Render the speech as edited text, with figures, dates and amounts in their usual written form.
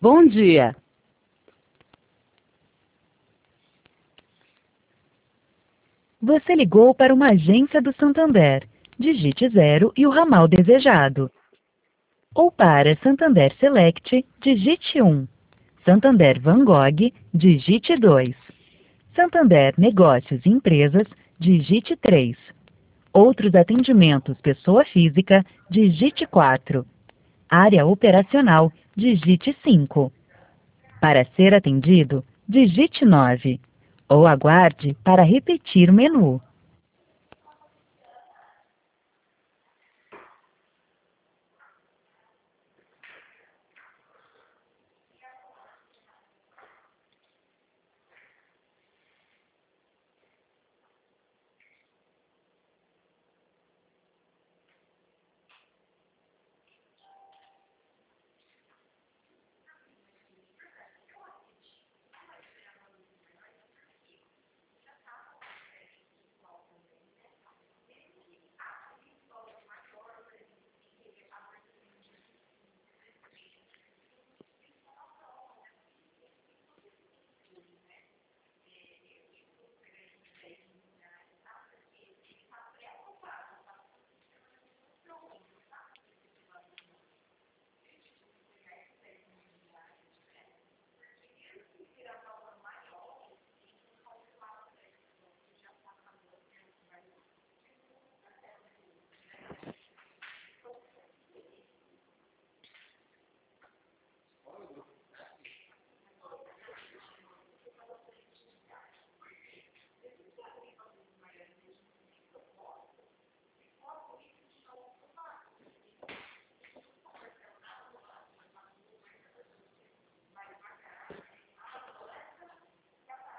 Bom dia. Você ligou para uma agência do Santander. Digite 0 e o ramal desejado. Ou para Santander Select, digite 1. Santander Van Gogh, digite 2. Santander Negócios e Empresas, digite 3. Outros atendimentos pessoa física, digite 4. Área operacional, digite 5. Para ser atendido, digite 9. Ou aguarde para repetir o menu.